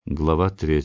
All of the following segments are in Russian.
Глава 3.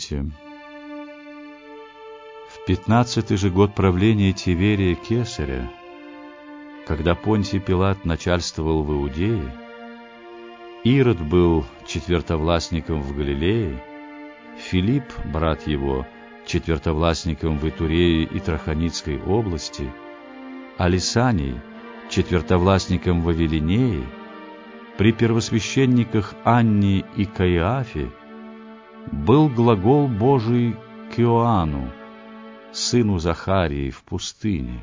В 15-й же год правления Тиверия Кесаря, когда Понтий Пилат начальствовал в Иудее, Ирод был четвертовластником в Галилее, Филипп, брат его, четвертовластником в Итурее и Траханицкой области, а Лисаний четвертовластником в Авелинее, при первосвященниках Анне и Каиафе был глагол Божий к Иоанну, сыну Захарии, в пустыне.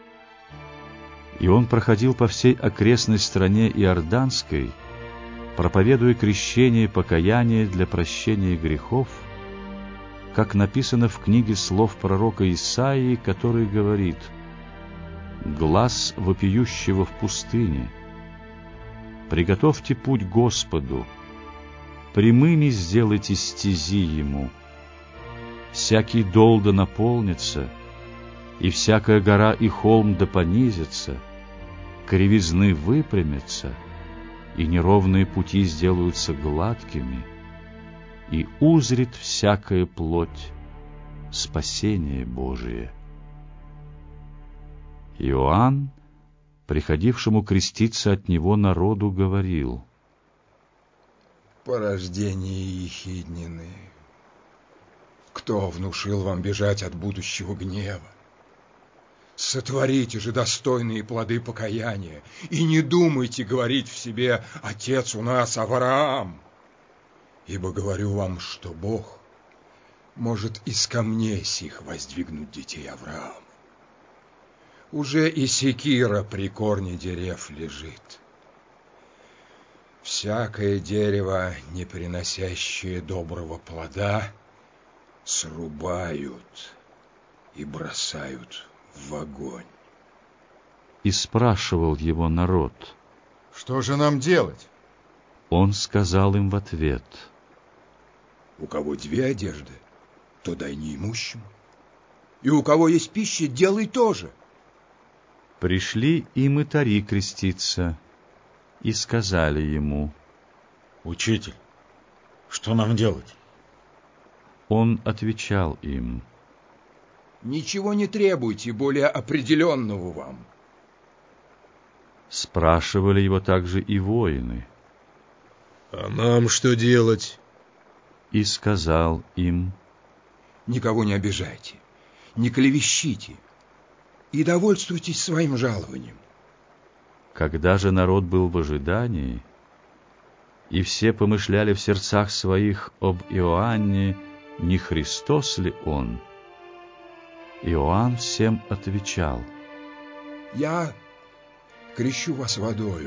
И он проходил по всей окрестной стране Иорданской, проповедуя крещение и покаяние для прощения грехов, как написано в книге слов пророка Исаии, который говорит: «Глас вопиющего в пустыне, приготовьте путь Господу, прямыми сделайте стези Ему. Всякий дол да наполнится, и всякая гора и холм да понизится, кривизны выпрямятся, и неровные пути сделаются гладкими, и узрит всякая плоть спасение Божие». Иоанн, приходившему креститься от него народу, говорил: «Порождение ехиднины, кто внушил вам бежать от будущего гнева? Сотворите же достойные плоды покаяния, и не думайте говорить в себе: отец у нас Авраам. Ибо говорю вам, что Бог может из камней сих воздвигнуть детей Авраама. Уже и секира при корне дерев лежит. Всякое дерево, не приносящее доброго плода, срубают и бросают в огонь». И спрашивал его народ: «Что же нам делать?» Он сказал им в ответ: «У кого две одежды, то дай неимущему, и у кого есть пища, делай то же». Пришли и мытари креститься, и сказали ему: «Учитель, что нам делать?» Он отвечал им: «Ничего не требуйте более определенного вам». Спрашивали его также и воины. «А нам что делать?» И сказал им: «Никого не обижайте, не клевещите, и довольствуйтесь своим жалованием». Когда же народ был в ожидании, и все помышляли в сердцах своих об Иоанне, не Христос ли он, Иоанн всем отвечал: «Я крещу вас водою,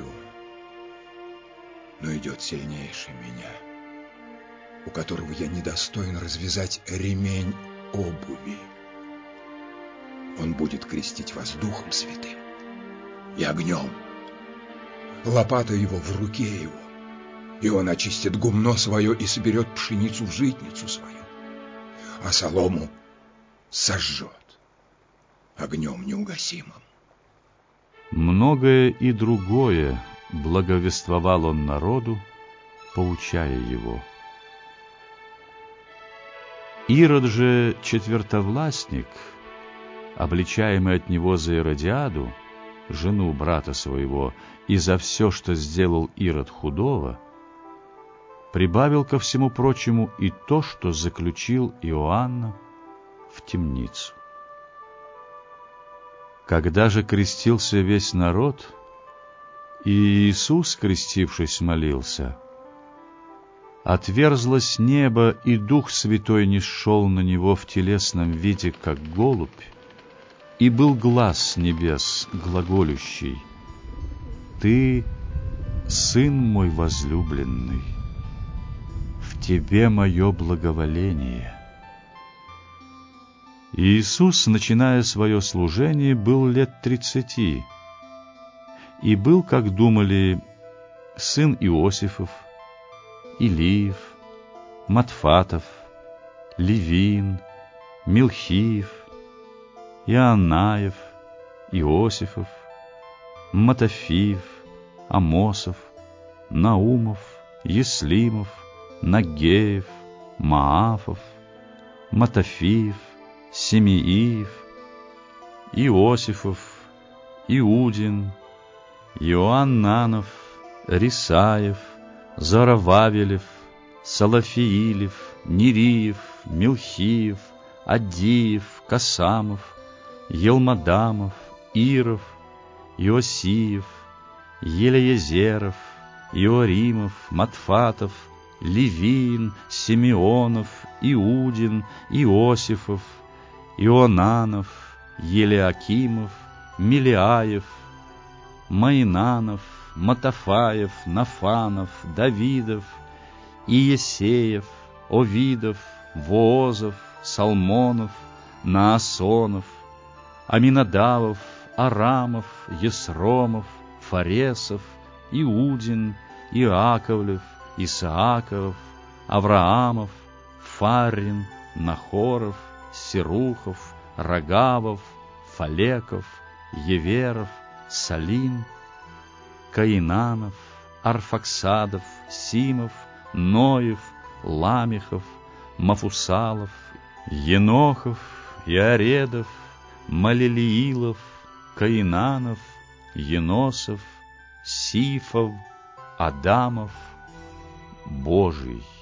но идет сильнейший меня, у которого я недостоин развязать ремень обуви. Он будет крестить вас Духом Святым и огнем. Лопата его в руке его, и он очистит гумно свое и соберет пшеницу в житницу свою, а солому сожжет огнем неугасимым». Многое и другое благовествовал он народу, поучая его. Ирод же четвертовластник, обличаемый от него за Иродиаду, жену брата своего, и за все, что сделал Ирод худого, прибавил ко всему прочему и то, что заключил Иоанна в темницу. Когда же крестился весь народ, и Иисус, крестившись, молился, отверзлось небо, и Дух Святой нисшел на него в телесном виде, как голубь, и был глас с небес, глаголющий: «Ты, Сын мой возлюбленный, в Тебе мое благоволение». Иисус, начиная свое служение, был лет 30, и был, как думали, сын Иосифов, Илиев, Матфатов, Левин, Милхиев, Иоаннаев, Иосифов, Матофиев, Амосов, Наумов, Еслимов, Нагеев, Маафов, Матафиев, Семииев, Иосифов, Иудин, Иоаннанов, Рисаев, Зарававелев, Салафиилев, Нериев, Милхиев, Аддиев, Касамов, Елмадамов, Иров, Иосиев, Елеезеров, Иоримов, Матфатов, Левиин, Симеонов, Иудин, Иосифов, Ионанов, Елеакимов, Милиаев, Маинанов, Матафаев, Нафанов, Давидов, Иесеев, Овидов, Воозов, Салмонов, Наасонов, Аминадавов, Арамов, Есромов, Фаресов, Иудин, Иаковлев, Исааков, Авраамов, Фарин, Нахоров, Серухов, Рогавов, Фалеков, Еверов, Салин, Каинанов, Арфаксадов, Симов, Ноев, Ламехов, Мафусалов, Енохов, Иаредов, Малелиилов, Каинанов, Еносов, Сифов, Адамов, Божий.